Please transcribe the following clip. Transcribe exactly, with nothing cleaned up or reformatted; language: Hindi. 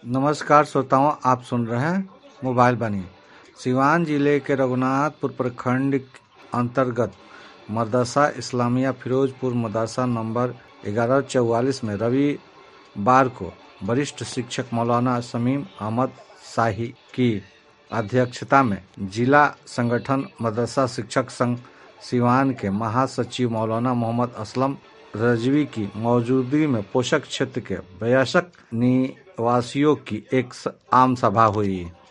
नमस्कार श्रोताओं, आप सुन रहे हैं मोबाइल बनी। सिवान जिले के रघुनाथपुर प्रखंड अंतर्गत मदरसा इस्लामिया फिरोजपुर मदरसा नंबर ग्यारह चौवालीस में रविवार को वरिष्ठ शिक्षक मौलाना शमीम अहमद शाही की अध्यक्षता में जिला संगठन मदरसा शिक्षक संघ सिवान के महासचिव मौलाना मोहम्मद असलम रजवी की मौजूदगी में पोषक क्षेत्र के वयस्क निवासियों की एक आम सभा हुई।